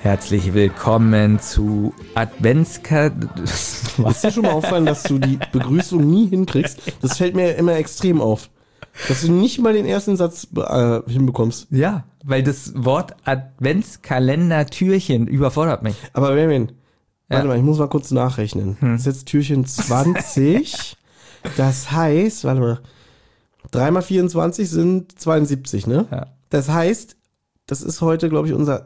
Herzlich willkommen zu Ist dir schon mal auffallen, dass du die Begrüßung nie hinkriegst? Das fällt mir immer extrem auf. Dass du nicht mal den ersten Satz hinbekommst. Ja, weil das Wort Adventskalender-Türchen überfordert mich. Aber Benjamin, warte mal, ich muss mal kurz nachrechnen. Das ist jetzt Türchen 20. Das heißt, warte mal, 3 mal 24 sind 72, ne? Ja. Das heißt, das ist heute, glaube ich, unser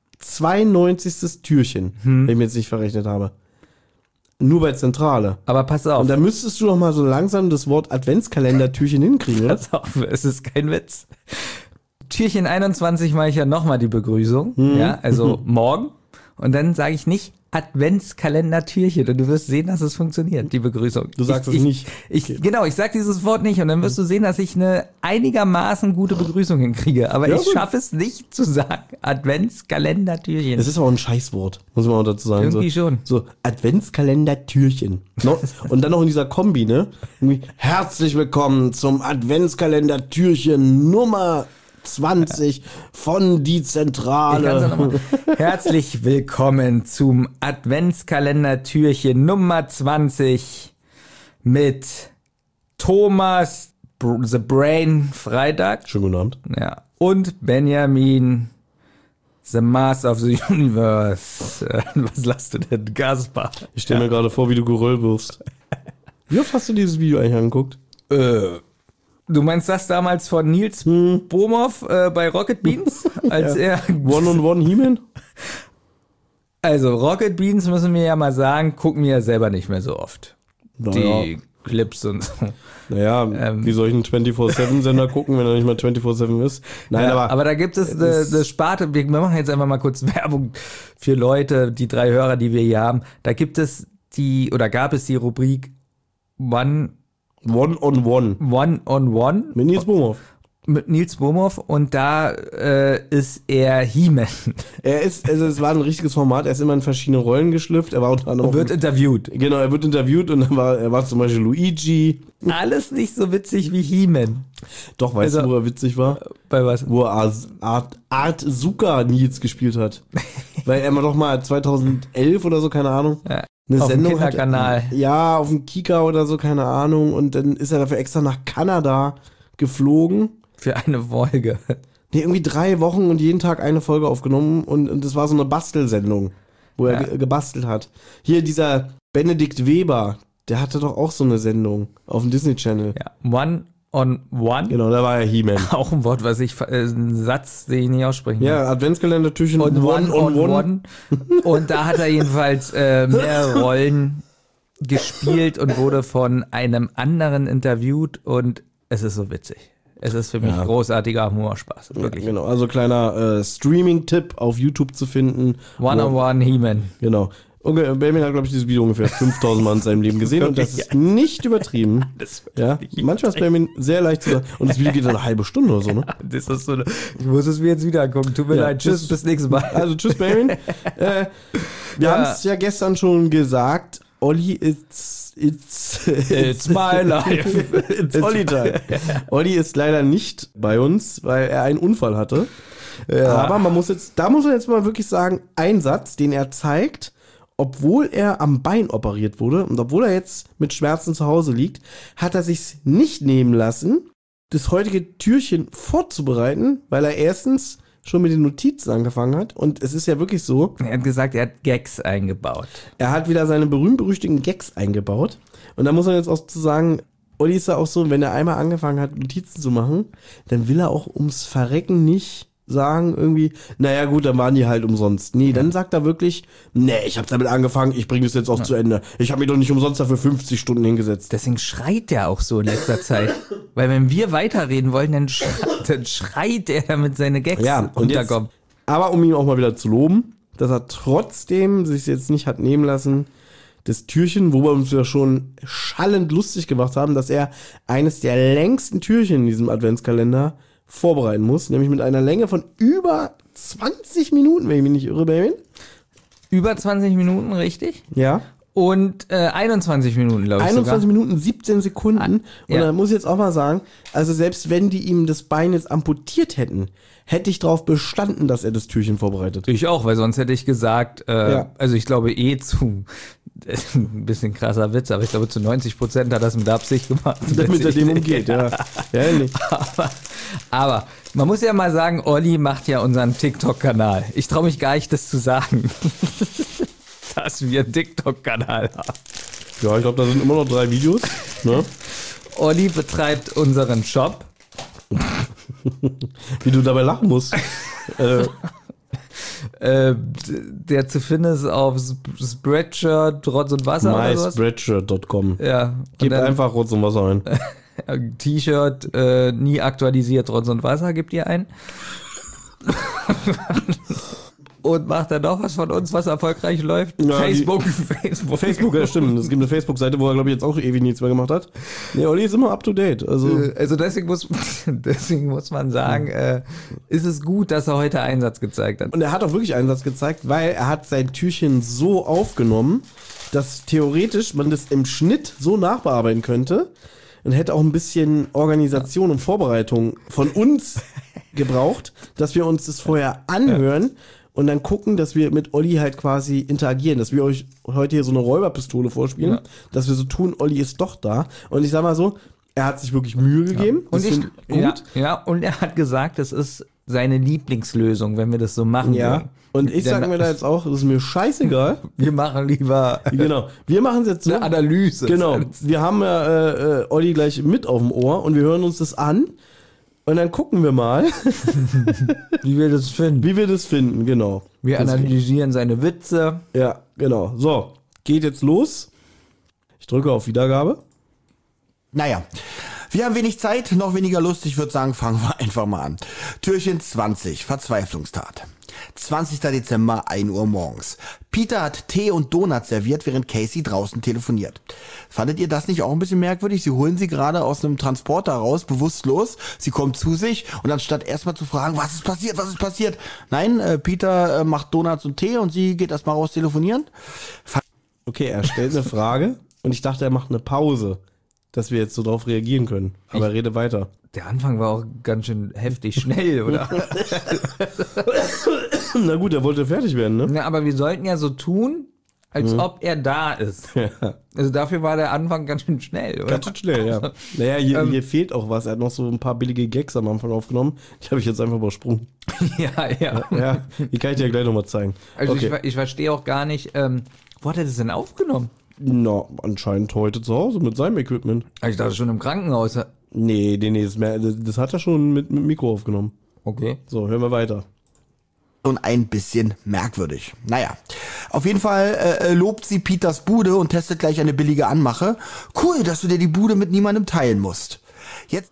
92. Türchen, wenn ich mir jetzt nicht verrechnet habe. Nur bei Zentrale. Aber pass auf. Und da müsstest du doch mal so langsam das Wort Adventskalender-Türchen hinkriegen, oder? Pass auf, es ist kein Witz. Türchen 21 mache ich ja nochmal die Begrüßung. Ja, also morgen. Und dann sage ich nicht Adventskalender-Türchen. Und du wirst sehen, dass es funktioniert, die Begrüßung. Du sagst es nicht. Genau, ich sage dieses Wort nicht. Und dann wirst du sehen, dass ich eine einigermaßen gute Begrüßung hinkriege. Aber Ja, ich gut. schaffe es nicht zu sagen Adventskalender-Türchen. Es ist auch ein Scheißwort, muss man auch dazu sagen. Irgendwie so, schon. So Adventskalender-Türchen. No? Und dann noch in dieser Kombi, ne? Irgendwie, herzlich willkommen zum Adventskalender-Türchen Nummer 20 von die Ich kann's ja Zentrale. noch mal. Herzlich willkommen zum Adventskalender-Türchen Nummer 20 mit Thomas The Brain Freitag, Schönen guten Abend. ja, und Benjamin The Master of the Universe. Was lachst du denn, Gaspar? Ich stelle mir gerade vor, wie du Geröll wirfst. Wie oft hast du dieses Video eigentlich angeguckt? Du meinst das damals von Nils Bohmhoff bei Rocket Beans? Als er One-on-One He-Man? Also Rocket Beans, müssen wir ja mal sagen, gucken wir ja selber nicht mehr so oft. Naja. Die Clips und so. Naja, wie soll ich einen 24/7-Sender gucken, wenn er nicht mal 24/7 ist? Nein, Ja, aber aber da gibt es eine Sparte, wir machen jetzt einfach mal kurz Werbung für Leute, die 3 Hörer, die wir hier haben. Da gibt es gab es die Rubrik One-on-One. One-on-One Mit Nils Bohmhoff. mit Nils Bohmhoff und da ist er He-Man. Es war ein richtiges Format, er ist immer in verschiedene Rollen geschlüpft, er war unter anderem Wird interviewt. Genau, er wird interviewt und dann er war zum Beispiel Luigi. Alles nicht so witzig wie He-Man. Doch, weißt Also- du, wo er witzig war? Bei was? Wo er Art Zucker Nils gespielt hat. Weil er doch mal 2011 oder so, keine Ahnung, Ja, eine auf dem Sendung Kinderkanal. Ja, auf dem Kika oder so, keine Ahnung. Und dann ist er dafür extra nach Kanada geflogen. Für eine Folge. Nee, irgendwie 3 Wochen und jeden Tag eine Folge aufgenommen und das war so eine Bastelsendung, wo er gebastelt hat. Hier dieser Benedikt Weber, der hatte doch auch so eine Sendung auf dem Disney Channel. Ja, One-on-One. Genau, da war er He-Man. Auch ein Wort, ein Satz, den ich nicht aussprechen kann. Ja, Adventskalender-Türchen Und One-on-One. Und da hat er jedenfalls mehrere Rollen gespielt und wurde von einem anderen interviewt und es ist so witzig. Es ist für mich großartiger Humorspaß. Wirklich. Genau, also kleiner Streaming-Tipp auf YouTube zu finden. One-on-One He-Man. Genau. Okay, Benjamin hat, glaube ich, dieses Video ungefähr 5000 Mal in seinem Leben gesehen und das ist nicht übertrieben. Ja, manchmal ist Benjamin sehr leicht zu sagen. Und das Video geht dann eine halbe Stunde oder so, ne? Das ist so ich muss es mir jetzt wieder angucken. Tut mir leid. Tschüss, bis nächstes Mal. Also tschüss, Benjamin. Wir haben es ja gestern schon gesagt. Olli, it's my life. It's Olli time. Olli ist leider nicht bei uns, weil er einen Unfall hatte. Aber da muss man jetzt mal wirklich sagen, ein Satz, den er zeigt, obwohl er am Bein operiert wurde und obwohl er jetzt mit Schmerzen zu Hause liegt, hat er sich's nicht nehmen lassen, das heutige Türchen vorzubereiten, weil er erstens schon mit den Notizen angefangen hat. Und es ist ja wirklich so, Er hat gesagt, er hat Gags eingebaut. er hat wieder seine berühmt-berüchtigten Gags eingebaut. Und da muss man jetzt auch zu sagen, Olli ist ja auch so, wenn er einmal angefangen hat, Notizen zu machen, dann will er auch ums Verrecken nicht sagen irgendwie, naja gut, dann waren die halt umsonst. Nee, dann sagt er wirklich, nee, ich habe damit angefangen, ich bringe das jetzt auch zu Ende. Ich habe mich doch nicht umsonst dafür 50 Stunden hingesetzt. Deswegen schreit der auch so in letzter Zeit. Weil wenn wir weiterreden wollen, dann schreit er, damit seine Gags Und jetzt, unterkommen. aber um ihn auch mal wieder zu loben, dass er trotzdem sich jetzt nicht hat nehmen lassen, das Türchen, wo wir uns ja schon schallend lustig gemacht haben, dass er eines der längsten Türchen in diesem Adventskalender vorbereiten muss, nämlich mit einer Länge von über 20 Minuten, wenn ich mich nicht irre, Benjamin. Über 20 Minuten, richtig? Ja. Und 21 Minuten, glaube ich 21 Minuten, 17 Sekunden. Und dann muss ich jetzt auch mal sagen, also selbst wenn die ihm das Bein jetzt amputiert hätten, hätte ich darauf bestanden, dass er das Türchen vorbereitet. Ich auch, weil sonst hätte ich gesagt, also ich glaube ein bisschen krasser Witz, aber ich glaube zu 90% hat das mit Absicht gemacht. Damit er dem umgeht, ja. Nicht. Aber man muss ja mal sagen, Olli macht ja unseren TikTok-Kanal. Ich traue mich gar nicht, das zu sagen. Dass wir einen TikTok-Kanal haben. Ja, ich glaube, da sind immer noch 3 Videos. Ne? Olli betreibt unseren Shop. Wie du dabei lachen musst. Der zu finden ist auf Spreadshirt, Rotz und Wasser. MySpreadshirt.com. Ja. Gebt einfach Rotz und Wasser ein. T-Shirt, nie aktualisiert, Rotz und Wasser, gibt ihr ein. Und macht er noch was von uns, was erfolgreich läuft? Ja, Facebook, ja, stimmt. Es gibt eine Facebook-Seite, wo er, glaube ich, jetzt auch ewig nichts mehr gemacht hat. Nee, Olli ist immer up to date. Also deswegen muss man sagen, ist es gut, dass er heute Einsatz gezeigt hat. Und er hat auch wirklich Einsatz gezeigt, weil er hat sein Türchen so aufgenommen, dass theoretisch man das im Schnitt so nachbearbeiten könnte und hätte auch ein bisschen Organisation und Vorbereitung von uns gebraucht, dass wir uns das vorher anhören. Und dann gucken, dass wir mit Olli halt quasi interagieren, dass wir euch heute hier so eine Räuberpistole vorspielen, dass wir so tun, Olli ist doch da. Und ich sag mal so, er hat sich wirklich Mühe gegeben. Und und er hat gesagt, das ist seine Lieblingslösung, wenn wir das so machen. Ja. Würden. Und ich sage mir da jetzt auch, das ist mir scheißegal. Wir machen lieber wir machen es jetzt so. Eine Analyse. Genau. Wir haben ja Olli gleich mit auf dem Ohr und wir hören uns das an. Und dann gucken wir mal, wie wir das finden. Genau. Wir analysieren seine Witze. Ja, genau. So, geht jetzt los. Ich drücke auf Wiedergabe. Naja, wir haben wenig Zeit, noch weniger Lust. Ich würde sagen, fangen wir einfach mal an. Türchen 20, Verzweiflungstat. 20. Dezember, 1 Uhr morgens. Peter hat Tee und Donuts serviert, während Casey draußen telefoniert. Fandet ihr das nicht auch ein bisschen merkwürdig? Sie holen sie gerade aus einem Transporter raus, bewusstlos. Sie kommt zu sich und anstatt erstmal zu fragen, was ist passiert? Nein, Peter macht Donuts und Tee und sie geht erstmal raus telefonieren. Okay, er stellt eine Frage und ich dachte, er macht eine Pause, dass wir jetzt so drauf reagieren können. Aber rede weiter. Der Anfang war auch ganz schön heftig schnell, oder? Na gut, er wollte fertig werden, ne? Ja, aber wir sollten ja so tun, als ob er da ist. Ja. Also dafür war der Anfang ganz schön schnell, oder? Ganz schön schnell, ja. Naja, hier fehlt auch was. Er hat noch so ein paar billige Gags am Anfang aufgenommen. Die habe ich jetzt einfach übersprungen. Ja, die kann ich dir gleich nochmal zeigen. Also okay. Ich verstehe auch gar nicht, wo hat er das denn aufgenommen? Na, anscheinend heute zu Hause mit seinem Equipment. Ich dachte schon im Krankenhaus. Nee, das hat er schon mit Mikro aufgenommen. Okay. So, hören wir weiter. Und ein bisschen merkwürdig. Naja, auf jeden Fall lobt sie Peters Bude und testet gleich eine billige Anmache. Cool, dass du dir die Bude mit niemandem teilen musst. Jetzt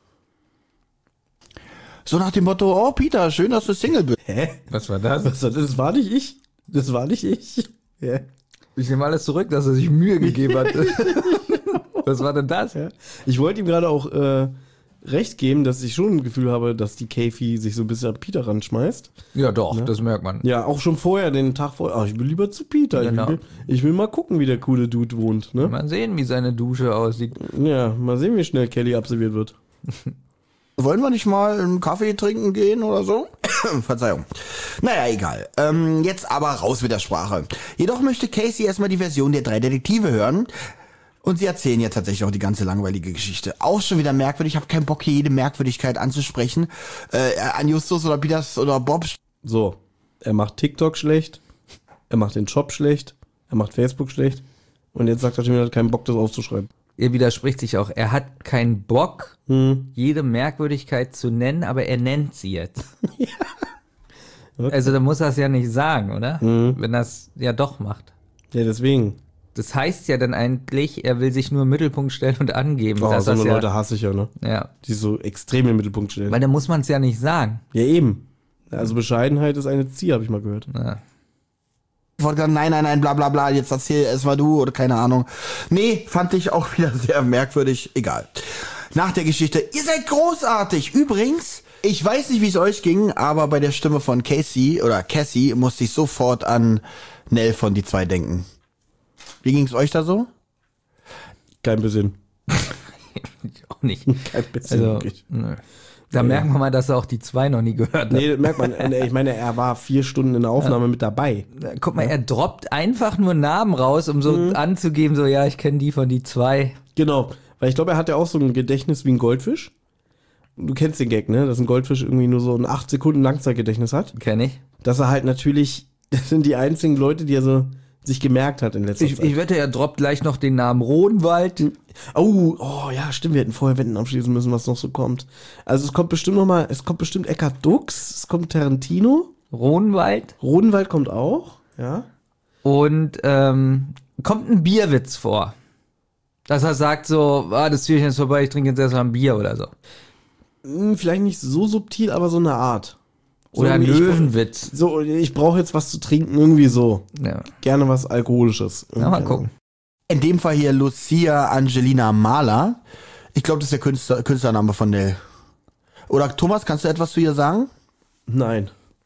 so nach dem Motto, oh Peter, schön, dass du Single bist. Hä? Was war das? Das war nicht ich. Das war nicht ich. Hä? Ich nehme alles zurück, dass er sich Mühe gegeben hat. Was war denn das? Ja. Ich wollte ihm gerade auch recht geben, dass ich schon ein Gefühl habe, dass die Kathy sich so ein bisschen an Peter ranschmeißt. Ja, doch, ne? Das merkt man. Ja, auch schon vorher, den Tag vorher. Ach, ich will lieber zu Peter. Genau. Ich will mal gucken, wie der coole Dude wohnt. Ne? Mal sehen, wie seine Dusche aussieht. Ja, mal sehen, wie schnell Kelly absolviert wird. Wollen wir nicht mal einen Kaffee trinken gehen oder so? Verzeihung. Naja, egal. Jetzt aber raus mit der Sprache. Jedoch möchte Casey erstmal die Version der 3 Detektive hören. Und sie erzählen ja tatsächlich auch die ganze langweilige Geschichte. Auch schon wieder merkwürdig. Ich habe keinen Bock, hier jede Merkwürdigkeit anzusprechen. An Justus oder Peters oder Bob. So, er macht TikTok schlecht. Er macht den Job schlecht. Er macht Facebook schlecht. Und jetzt sagt er schon wieder, er hat keinen Bock, das aufzuschreiben. Er widerspricht sich auch. Er hat keinen Bock, jede Merkwürdigkeit zu nennen, aber er nennt sie jetzt. Ja. Okay. Also da muss er es ja nicht sagen, oder? Wenn er es ja doch macht. Ja, deswegen. Das heißt ja dann eigentlich, er will sich nur im Mittelpunkt stellen und angeben. Oh, so eine Leute hasse ich ja, ne? Ja. Die so extrem im Mittelpunkt stellen. Weil dann muss man es ja nicht sagen. Ja, eben. Also Bescheidenheit ist eine Ziel, habe ich mal gehört. Ja. Nein, bla bla bla, jetzt erzähl erst mal du oder keine Ahnung. Nee, fand ich auch wieder sehr merkwürdig, egal. Nach der Geschichte, ihr seid großartig. Übrigens, ich weiß nicht, wie es euch ging, aber bei der Stimme von Cassie musste ich sofort an Nell von Die 2 denken. Wie ging's euch da so? Kein bisschen. Ich auch nicht. Kein bisschen. Also, nö. Da merken wir mal, dass er auch die 2 noch nie gehört hat. Nee, das merkt man. Ich meine, er war 4 Stunden in der Aufnahme mit dabei. Guck mal, er droppt einfach nur Namen raus, um so anzugeben, so, ja, ich kenne die von die 2. Genau. Weil ich glaube, er hat ja auch so ein Gedächtnis wie ein Goldfisch. Du kennst den Gag, ne? Dass ein Goldfisch irgendwie nur so ein 8 Sekunden Langzeitgedächtnis hat. Kenn ich. Dass er halt natürlich, das sind die einzigen Leute, die er so sich gemerkt hat in letzter Zeit. Ich wette, er droppt gleich noch den Namen Rodenwald. Oh, ja, stimmt, wir hätten vorher Wetten abschließen müssen, was noch so kommt. Also es kommt bestimmt Eckhard Dux, es kommt Tarantino. Rodenwald kommt auch, ja. Und kommt ein Bierwitz vor. Dass er sagt so, das Türchen ist vorbei, ich trinke jetzt erstmal ein Bier oder so. Vielleicht nicht so subtil, aber so eine Art. Oder ein Löwenwitz. Ich brauche jetzt was zu trinken, irgendwie so. Ja. Gerne was Alkoholisches. Na, mal gucken. In dem Fall hier Lucia Angelina Mahler. Ich glaube, das ist der Künstlername von der. Oder Thomas, kannst du etwas zu ihr sagen? Nein.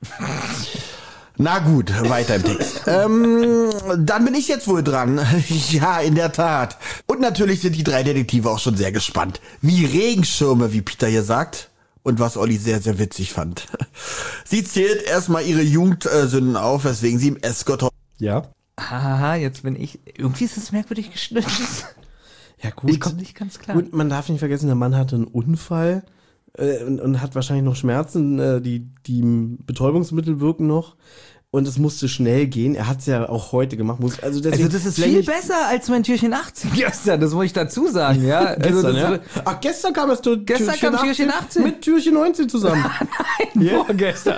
Na gut, weiter im Text. Dann bin ich jetzt wohl dran. Ja, in der Tat. Und natürlich sind die 3 Detektive auch schon sehr gespannt. Wie Regenschirme, wie Peter hier sagt. Und was Olli sehr, sehr witzig fand. Sie zählt erstmal ihre Jugendsünden auf, weswegen sie im Escort... Ja. Haha, jetzt bin ich... Irgendwie ist es merkwürdig geschnitten. Ja gut. Ich komme nicht ganz klar. Gut, man darf nicht vergessen, der Mann hatte einen Unfall und hat wahrscheinlich noch Schmerzen. Die Betäubungsmittel wirken noch. Und es musste schnell gehen. Er hat es ja auch heute gemacht. Also das ist viel besser als mein Türchen 18 gestern, das muss ich dazu sagen, ja. Gestern, ja? Ach, gestern kam das Türchen 18 mit Türchen 19 zusammen. Nein, vorgestern.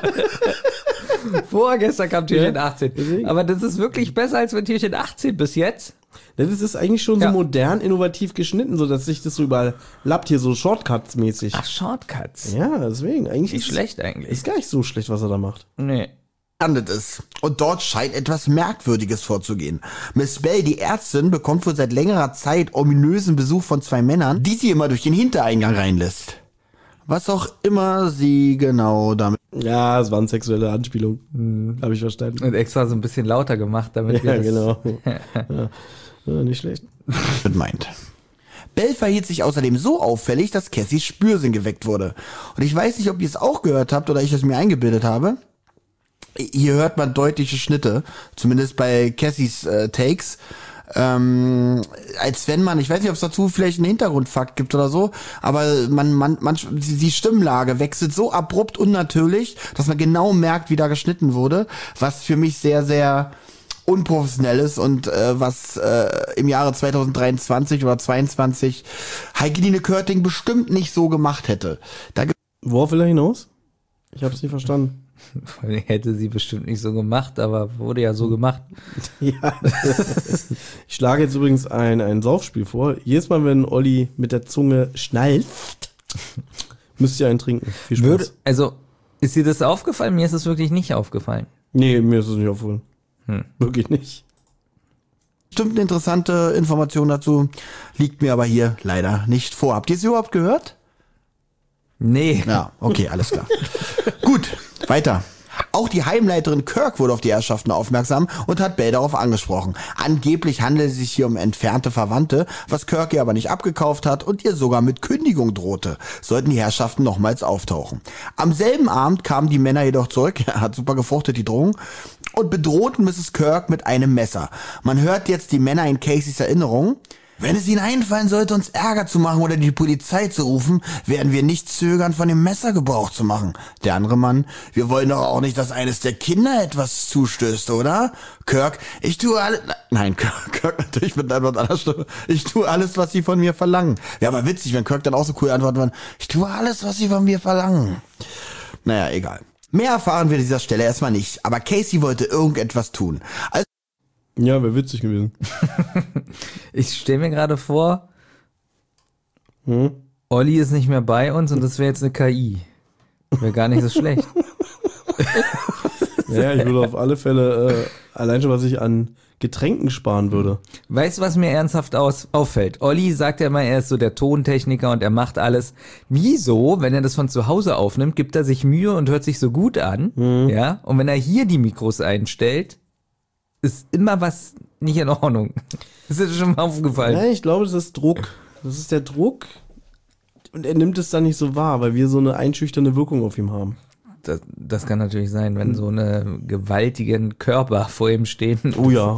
Vorgestern kam Türchen 18. Deswegen. Aber das ist wirklich besser als mein Türchen 18 bis jetzt. Das ist eigentlich schon so modern, innovativ geschnitten, so dass sich das so überlappt hier, so Shortcuts-mäßig. Ach, Shortcuts. Ja, deswegen. Eigentlich nicht schlecht eigentlich. Ist gar nicht so schlecht, was er da macht. Nee. Landet es. Und dort scheint etwas Merkwürdiges vorzugehen. Miss Bell, die Ärztin, bekommt wohl seit längerer Zeit ominösen Besuch von 2 Männern, die sie immer durch den Hintereingang reinlässt. Was auch immer sie genau damit... Ja, es waren sexuelle Anspielungen. Habe ich verstanden. Und extra so ein bisschen lauter gemacht, damit wir genau. Ja, nicht schlecht. meint. Bell verhielt sich außerdem so auffällig, dass Cassys Spürsinn geweckt wurde. Und ich weiß nicht, ob ihr es auch gehört habt oder ich es mir eingebildet habe. Hier hört man deutliche Schnitte, zumindest bei Cassys Takes. Als wenn man, ich weiß nicht, ob es dazu vielleicht einen Hintergrundfakt gibt oder so, aber die Stimmlage wechselt so abrupt unnatürlich, dass man genau merkt, wie da geschnitten wurde, was für mich sehr, sehr unprofessionell ist und was im Jahre 2023 oder 2022 Heike-Dine Körting bestimmt nicht so gemacht hätte. Worauf will er hinaus? Ich habe es nicht verstanden. Hätte sie bestimmt nicht so gemacht, aber wurde ja so gemacht. Ja. Ich schlage jetzt übrigens ein Saufspiel vor. Jedes Mal, wenn Olli mit der Zunge schnalzt, müsst ihr einen trinken. Viel Spaß. Ist dir das aufgefallen? Mir ist es wirklich nicht aufgefallen. Nee, mir ist es nicht aufgefallen. Wirklich nicht. Stimmt, eine interessante Information dazu. Liegt mir aber hier leider nicht vor. Habt ihr es überhaupt gehört? Nee. Ja, okay, alles klar. Gut, weiter. Auch die Heimleiterin Kirk wurde auf die Herrschaften aufmerksam und hat Bell darauf angesprochen. Angeblich handelt es sich hier um entfernte Verwandte, was Kirk ihr aber nicht abgekauft hat und ihr sogar mit Kündigung drohte, sollten die Herrschaften nochmals auftauchen. Am selben Abend kamen die Männer jedoch zurück, hat super gefruchtet die Drohung, und bedrohten Mrs. Kirk mit einem Messer. Man hört jetzt die Männer in Caseys Erinnerung. Wenn es Ihnen einfallen sollte, uns Ärger zu machen oder die Polizei zu rufen, werden wir nicht zögern, von dem Messer Gebrauch zu machen. Der andere Mann, wir wollen doch auch nicht, dass eines der Kinder etwas zustößt, oder? Kirk, ich tue alles... Nein, Kirk natürlich mit einer anderen Stimme. Ich tue alles, was Sie von mir verlangen. Wäre aber witzig, wenn Kirk dann auch so cool antworten würde. Ich tue alles, was Sie von mir verlangen. Naja, egal. Mehr erfahren wir an dieser Stelle erstmal nicht, aber Casey wollte irgendetwas tun. Ja, wäre witzig gewesen. Ich stelle mir gerade vor, Olli ist nicht mehr bei uns und das wäre jetzt eine KI. Wäre gar nicht so schlecht. Ja, ich würde auf alle Fälle allein schon, was ich an Getränken sparen würde. Weißt du, was mir ernsthaft auffällt? Olli sagt ja immer, er ist so der Tontechniker und er macht alles. Wieso, wenn er das von zu Hause aufnimmt, gibt er sich Mühe und hört sich so gut an? Ja. Und wenn er hier die Mikros einstellt, ist immer was nicht in Ordnung. Das ist dir schon mal aufgefallen. Nein, ich glaube, das ist Druck. Das ist der Druck. Und er nimmt es dann nicht so wahr, weil wir so eine einschüchternde Wirkung auf ihm haben. Das kann natürlich sein, wenn so eine gewaltigen Körper vor ihm stehen. Oh ja.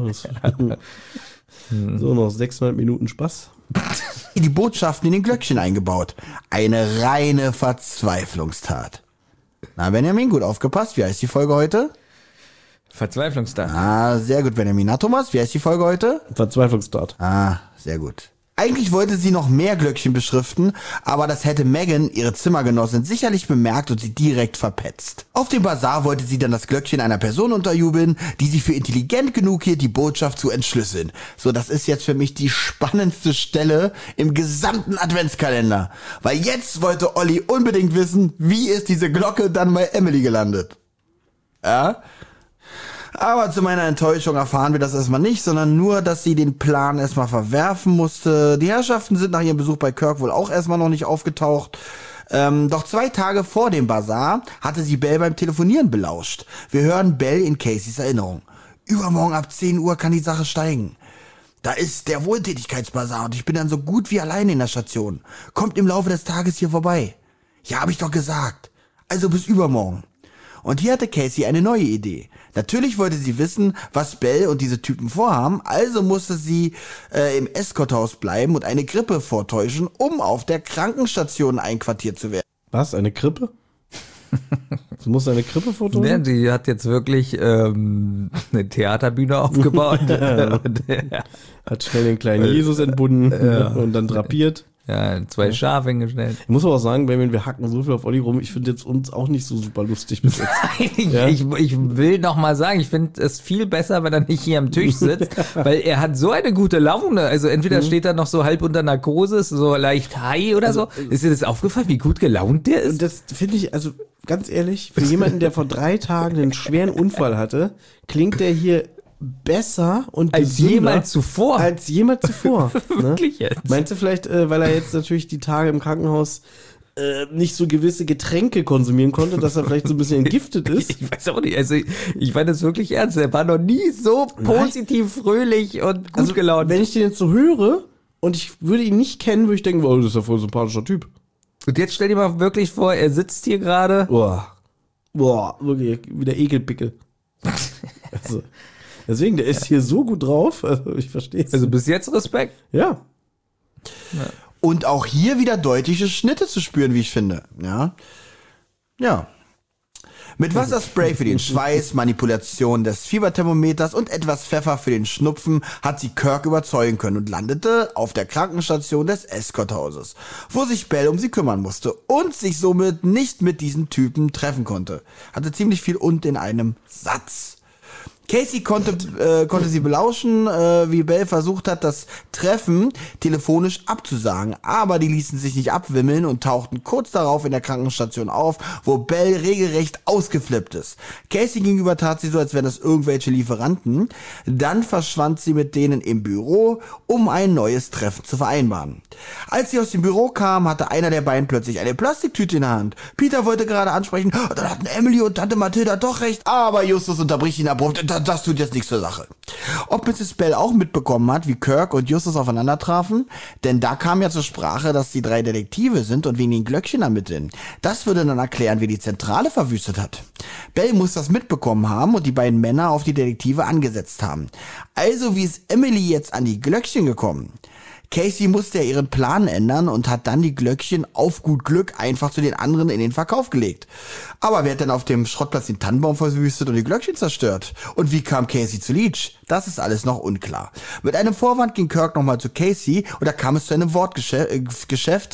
So, noch 600 Minuten Spaß. Die Botschaften in den Glöckchen eingebaut. Eine reine Verzweiflungstat. Na, Benjamin, gut aufgepasst. Wie heißt die Folge heute? Verzweiflungstat. Ah, sehr gut, Benjamin. Na, Thomas, wie heißt die Folge heute? Verzweiflungstat. Ah, sehr gut. Eigentlich wollte sie noch mehr Glöckchen beschriften, aber das hätte Megan, ihre Zimmergenossin, sicherlich bemerkt und sie direkt verpetzt. Auf dem Bazar wollte sie dann das Glöckchen einer Person unterjubeln, die sie für intelligent genug hielt, die Botschaft zu entschlüsseln. So, das ist jetzt für mich die spannendste Stelle im gesamten Adventskalender. Weil jetzt wollte Olli unbedingt wissen, wie ist diese Glocke dann bei Emily gelandet. Ja? Aber zu meiner Enttäuschung erfahren wir das erstmal nicht, sondern nur, dass sie den Plan erstmal verwerfen musste. Die Herrschaften sind nach ihrem Besuch bei Kirk wohl auch erstmal noch nicht aufgetaucht. Doch 2 Tage vor dem Bazar hatte sie Belle beim Telefonieren belauscht. Wir hören Belle in Caseys Erinnerung. Übermorgen ab 10 Uhr kann die Sache steigen. Da ist der Wohltätigkeitsbazar und ich bin dann so gut wie alleine in der Station. Kommt im Laufe des Tages hier vorbei. Ja, hab ich doch gesagt. Also bis übermorgen. Und hier hatte Casey eine neue Idee. Natürlich wollte sie wissen, was Belle und diese Typen vorhaben, also musste sie im Escorthaus bleiben und eine Grippe vortäuschen, um auf der Krankenstation einquartiert zu werden. Was, eine Krippe? Du musst eine Krippe vortäuschen? Ja, die hat jetzt wirklich eine Theaterbühne aufgebaut. Hat schnell den kleinen Jesus entbunden und dann drapiert. Ja, 2 Schafe hingestellt. Ich muss aber auch sagen, Benjamin, wir hacken so viel auf Olli rum. Ich finde jetzt uns auch nicht so super lustig bis jetzt. Ja? Ich will noch mal sagen, ich finde es viel besser, wenn er nicht hier am Tisch sitzt, weil er hat so eine gute Laune. Also entweder steht er noch so halb unter Narkose, ist so leicht high oder so. Ist dir das aufgefallen, wie gut gelaunt der ist? Und das finde ich, also ganz ehrlich, für jemanden, der vor 3 Tagen einen schweren Unfall hatte, klingt der hier besser und als jemals zuvor. Als jemals zuvor. Wirklich jetzt? Meinst du vielleicht, weil er jetzt natürlich die Tage im Krankenhaus nicht so gewisse Getränke konsumieren konnte, dass er vielleicht so ein bisschen entgiftet ist? Ich weiß auch nicht. Also ich meine das wirklich ernst. Er war noch nie so positiv, fröhlich und gut gelaunt. Wenn ich den jetzt so höre und ich würde ihn nicht kennen, würde ich denken, oh, das ist ja voll ein sympathischer Typ. Und jetzt stell dir mal wirklich vor, er sitzt hier gerade. Boah, wirklich, wieder Ekelpickel. Also, deswegen, der ist hier so gut drauf, also ich verstehe es. Also bis jetzt Respekt. Ja. Und auch hier wieder deutliche Schnitte zu spüren, wie ich finde. Ja. Mit Wasserspray für den Schweiß, Manipulation des Fieberthermometers und etwas Pfeffer für den Schnupfen hat sie Kirk überzeugen können und landete auf der Krankenstation des Escorthauses, wo sich Belle um sie kümmern musste und sich somit nicht mit diesen Typen treffen konnte. Hatte ziemlich viel und in einem Satz. Casey konnte sie belauschen, wie Belle versucht hat, das Treffen telefonisch abzusagen. Aber die ließen sich nicht abwimmeln und tauchten kurz darauf in der Krankenstation auf, wo Belle regelrecht ausgeflippt ist. Casey gegenüber tat sie so, als wären das irgendwelche Lieferanten. Dann verschwand sie mit denen im Büro, um ein neues Treffen zu vereinbaren. Als sie aus dem Büro kam, hatte einer der beiden plötzlich eine Plastiktüte in der Hand. Peter wollte gerade ansprechen, dann hatten Emily und Tante Mathilda doch recht, aber Justus unterbricht ihn abrupt. Das tut jetzt nichts zur Sache. Ob Mrs. Bell auch mitbekommen hat, wie Kirk und Justus aufeinander trafen? Denn da kam ja zur Sprache, dass die 3 Detektive sind und wegen den Glöckchen ermitteln. Das würde dann erklären, wie die Zentrale verwüstet hat. Bell muss das mitbekommen haben und die beiden Männer auf die Detektive angesetzt haben. Also wie ist Emily jetzt an die Glöckchen gekommen? Casey musste ja ihren Plan ändern und hat dann die Glöckchen auf gut Glück einfach zu den anderen in den Verkauf gelegt. Aber wer hat denn auf dem Schrottplatz den Tannenbaum verwüstet und die Glöckchen zerstört? Und wie kam Casey zu Leech? Das ist alles noch unklar. Mit einem Vorwand ging Kirk nochmal zu Casey und da kam es zu einem Wortgefecht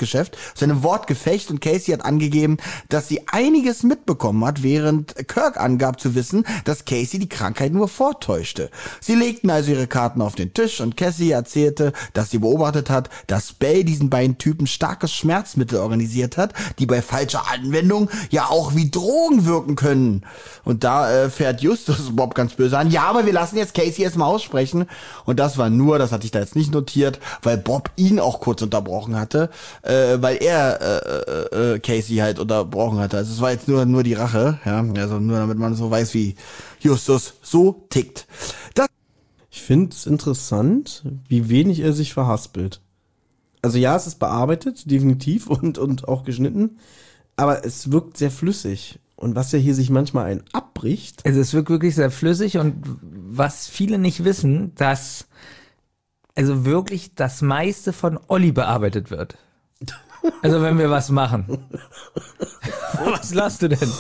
und Casey hat angegeben, dass sie einiges mitbekommen hat, während Kirk angab zu wissen, dass Casey die Krankheit nur vortäuschte. Sie legten also ihre Karten auf den Tisch und Casey erzählte, dass sie beobachtet hat, dass Belle diesen beiden Typen starkes Schmerzmittel organisiert hat, die bei falscher Anwendung ja auch wie Drogen wirken können. Und da fährt Justus Bob ganz böse an. Ja, aber wir lassen jetzt es Casey erstmal aussprechen. Und das war nur, das hatte ich da jetzt nicht notiert, weil Bob ihn auch kurz unterbrochen hatte, weil er Casey halt unterbrochen hatte. Also es war jetzt nur die Rache, ja, also nur damit man so weiß, wie Justus so tickt. Ich finde es interessant, wie wenig er sich verhaspelt. Also ja, es ist bearbeitet, definitiv, und auch geschnitten, aber es wirkt sehr flüssig. Und was ja hier sich manchmal abbricht. Also es wirkt wirklich sehr flüssig und was viele nicht wissen, dass also wirklich das meiste von Olli bearbeitet wird. Also wenn wir was machen. Was lachst du denn?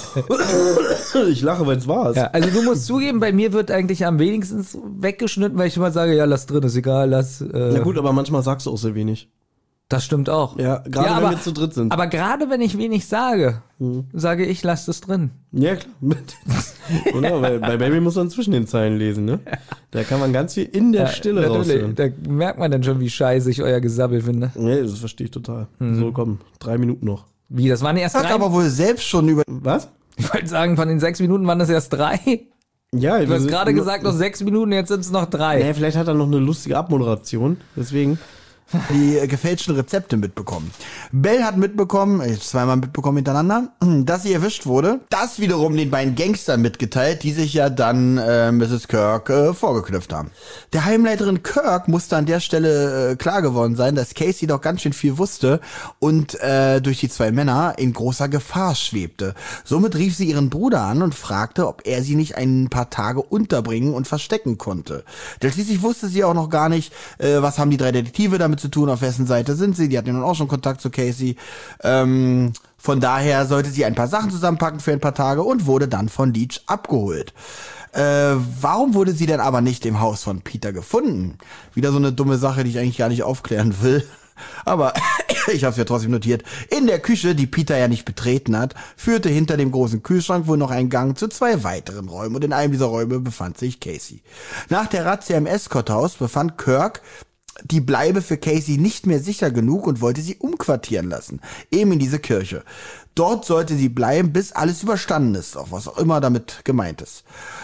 Ich lache, weil es wahr ist. Ja, also du musst zugeben, bei mir wird eigentlich am wenigsten weggeschnitten, weil ich immer sage, ja, lass drin, ist egal, lass. Na gut, aber manchmal sagst du auch sehr wenig. Das stimmt auch. Ja, gerade wenn wir zu dritt sind. Aber gerade wenn ich wenig sage, sage ich, lass das drin. Ja, klar. Genau, weil bei Baby muss man zwischen den Zeilen lesen, ne? Da kann man ganz viel in der Stille raushören. Da merkt man dann schon, wie scheiße ich euer Gesabbel finde. Nee, das verstehe ich total. So, komm, 3 Minuten noch. Wie, das waren erst 3? Aber wohl selbst schon über... Was? Ich wollte sagen, von den 6 Minuten waren das erst 3. Ja, du hast gerade gesagt, noch 6 Minuten, jetzt sind es noch 3. Nee, vielleicht hat er noch eine lustige Abmoderation, deswegen... die gefälschten Rezepte mitbekommen. Belle hat zweimal mitbekommen hintereinander, dass sie erwischt wurde. Das wiederum den beiden Gangstern mitgeteilt, die sich ja dann Mrs. Kirk vorgeknüpft haben. Der Heimleiterin Kirk musste an der Stelle klar geworden sein, dass Casey doch ganz schön viel wusste und durch die 2 Männer in großer Gefahr schwebte. Somit rief sie ihren Bruder an und fragte, ob er sie nicht ein paar Tage unterbringen und verstecken konnte. Denn schließlich wusste sie auch noch gar nicht, was haben die 3 Detektive damit zu tun, auf wessen Seite sind sie. Die hatten ja nun auch schon Kontakt zu Casey. Von daher sollte sie ein paar Sachen zusammenpacken für ein paar Tage und wurde dann von Leach abgeholt. Warum wurde sie denn aber nicht im Haus von Peter gefunden? Wieder so eine dumme Sache, die ich eigentlich gar nicht aufklären will. Aber ich habe es ja trotzdem notiert. In der Küche, die Peter ja nicht betreten hat, führte hinter dem großen Kühlschrank wohl noch ein Gang zu 2 weiteren Räumen. Und in einem dieser Räume befand sich Casey. Nach der Razzia im Escort-Haus befand Kirk die Bleibe für Casey nicht mehr sicher genug und wollte sie umquartieren lassen. Eben in diese Kirche. Dort sollte sie bleiben, bis alles überstanden ist, auch was auch immer damit gemeint ist.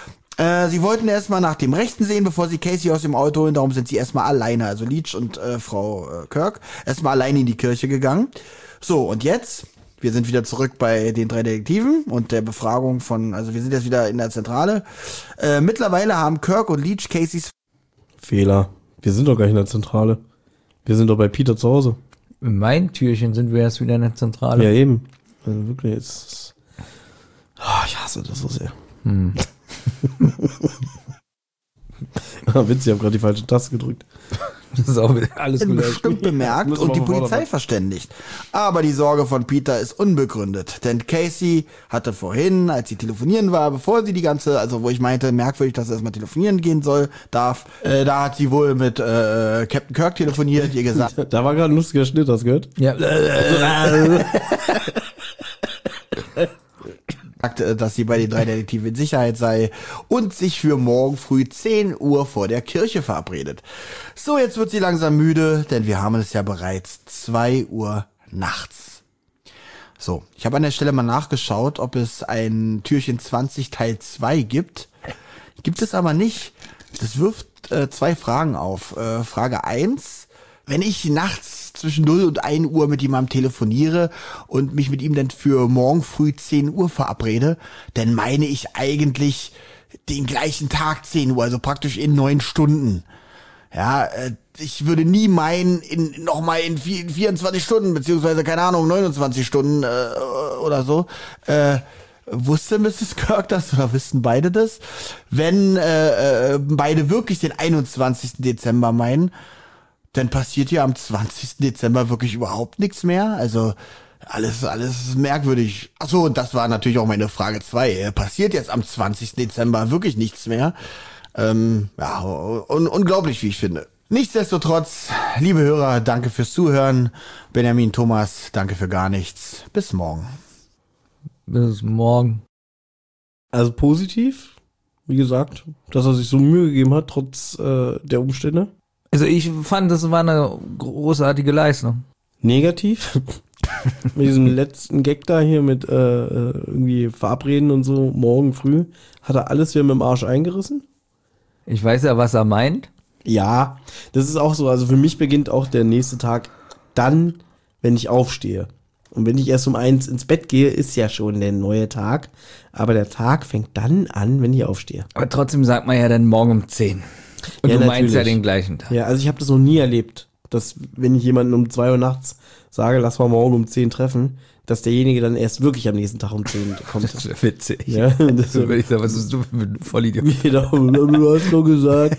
Sie wollten erstmal nach dem Rechten sehen, bevor sie Casey aus dem Auto holen. Darum sind sie erstmal alleine, also Leach und Frau Kirk, erstmal alleine in die Kirche gegangen. So, und jetzt, wir sind wieder zurück bei den 3 Detektiven und der Befragung also wir sind jetzt wieder in der Zentrale. Mittlerweile haben Kirk und Leach Caseys Fehler. Wir sind doch gar nicht in der Zentrale. Wir sind doch bei Peter zu Hause. In meinem Türchen sind wir erst wieder in der Zentrale. Ja, eben. Also wirklich, ich hasse das so sehr. Witzig, ich habe gerade die falsche Taste gedrückt. Das ist auch wieder alles bestimmt bemerkt und die Polizei verständigt. Aber die Sorge von Peter ist unbegründet. Denn Casey hatte vorhin, als sie telefonieren war, bevor sie wo ich meinte, merkwürdig, dass er erstmal telefonieren gehen darf, da hat sie wohl mit Captain Kirk telefoniert, ihr gesagt. Da war gerade ein lustiger Schnitt, hast du gehört? Ja. Dass sie bei den 3 Detektiven in Sicherheit sei und sich für morgen früh 10 Uhr vor der Kirche verabredet. So, jetzt wird sie langsam müde, denn wir haben es ja bereits 2 Uhr nachts. So, ich habe an der Stelle mal nachgeschaut, ob es ein Türchen 20 Teil 2 gibt. Gibt es aber nicht. Das wirft 2 Fragen auf. Frage 1. Wenn ich nachts zwischen 0 und 1 Uhr mit jemandem telefoniere und mich mit ihm dann für morgen früh 10 Uhr verabrede, dann meine ich eigentlich den gleichen Tag 10 Uhr, also praktisch in 9 Stunden. Ja, ich würde nie meinen, in 24 Stunden, beziehungsweise, keine Ahnung, 29 Stunden oder so. Wusste Mrs. Kirk das oder wissen beide das? Wenn beide wirklich den 21. Dezember meinen, dann passiert ja am 20. Dezember wirklich überhaupt nichts mehr. Also alles merkwürdig. Achso, und das war natürlich auch meine Frage 2. Passiert jetzt am 20. Dezember wirklich nichts mehr? Unglaublich, wie ich finde. Nichtsdestotrotz, liebe Hörer, danke fürs Zuhören. Benjamin, Thomas, danke für gar nichts. Bis morgen. Bis morgen. Also positiv, wie gesagt, dass er sich so Mühe gegeben hat, trotz der Umstände. Also ich fand, das war eine großartige Leistung. Negativ? Mit diesem letzten Gag da hier mit irgendwie Verabreden und so, morgen früh, hat er alles wieder mit dem Arsch eingerissen? Ich weiß ja, was er meint. Ja, das ist auch so. Also für mich beginnt auch der nächste Tag dann, wenn ich aufstehe. Und wenn ich erst um 1 ins Bett gehe, ist ja schon der neue Tag. Aber der Tag fängt dann an, wenn ich aufstehe. Aber trotzdem sagt man ja dann morgen um 10. Und Ja, du meinst ja natürlich. den gleichen Tag. Ja, also ich habe das noch nie erlebt, dass wenn ich jemanden um 2 Uhr nachts sage, lass mal morgen um 10 treffen, dass derjenige dann erst wirklich am nächsten Tag um 10 kommt. Das wäre witzig. Ja, das So würde ich sagen, was bist du für ein Vollidiot? Genau, du hast doch gesagt.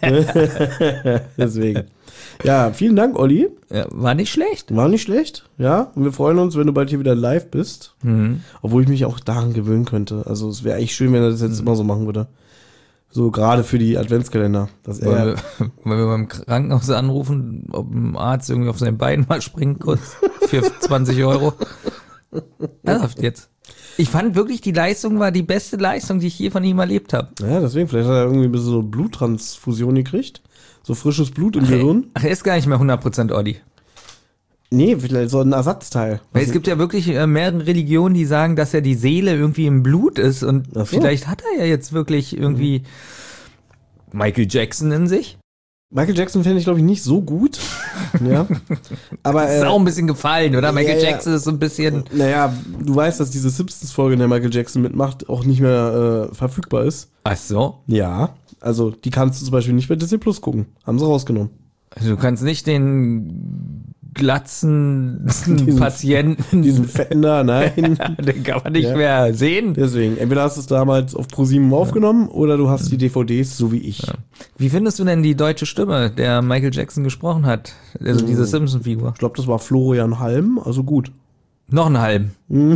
Deswegen. Ja, vielen Dank, Olli. Ja, war nicht schlecht. War nicht schlecht, ja. Und wir freuen uns, wenn du bald hier wieder live bist. Obwohl ich mich auch daran gewöhnen könnte. Also es wäre eigentlich schön, wenn er das jetzt immer so machen würde. So gerade für die Adventskalender. Dass er Wollen wir beim Krankenhaus anrufen, ob ein Arzt irgendwie auf sein Bein mal springen kurz für 20 Euro. Ernsthaft jetzt. Ich fand wirklich, die Leistung war die beste Leistung, die ich je von ihm erlebt habe. ja, deswegen, vielleicht hat er irgendwie ein bisschen so Bluttransfusion gekriegt. So frisches Blut im Gehirn. Ach, er ist gar nicht mehr 100% Olli. Nee, vielleicht so ein Ersatzteil. Weil es gibt ja wirklich mehrere Religionen, die sagen, dass ja die Seele irgendwie im Blut ist und Ach so. vielleicht hat er ja jetzt wirklich irgendwie Michael Jackson in sich. Michael Jackson fände ich, glaube ich, nicht so gut. Ja. Aber Ist auch ein bisschen gefallen, oder? Michael ja. Jackson ist so ein bisschen... naja, du weißt, dass diese Simpsons-Folge, in der Michael Jackson mitmacht, auch nicht mehr verfügbar ist. Ach so? Ja. Also, die kannst du zum Beispiel nicht bei Disney Plus gucken. Haben sie rausgenommen. Also du kannst nicht den glatzen Patienten, Diesen Fetten da, nein. den kann man nicht Ja. mehr sehen. Deswegen, entweder hast du es damals auf ProSieben aufgenommen oder du hast die DVDs, so wie ich. Wie findest du denn die deutsche Stimme, der Michael Jackson gesprochen hat? Also diese Simpson-Figur. Ich glaube, das war Florian Halm, also gut. Noch einen halben.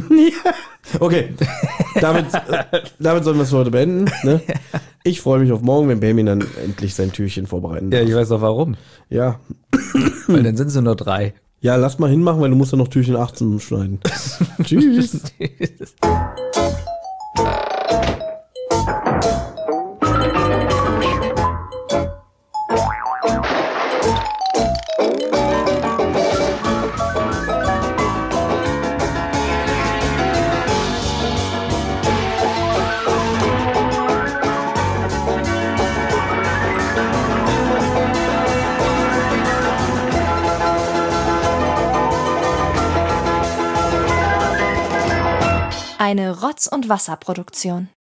Okay, damit sollen wir es für heute beenden. Ne? Ich freue mich auf morgen, wenn Benjamin dann endlich sein Türchen vorbereiten Ja, darf. ich weiß auch warum. Ja. Weil dann sind es nur 3. Ja, lass mal hinmachen, weil du musst ja noch Türchen 18 schneiden. Tschüss. Eine Rotz- und Wasserproduktion.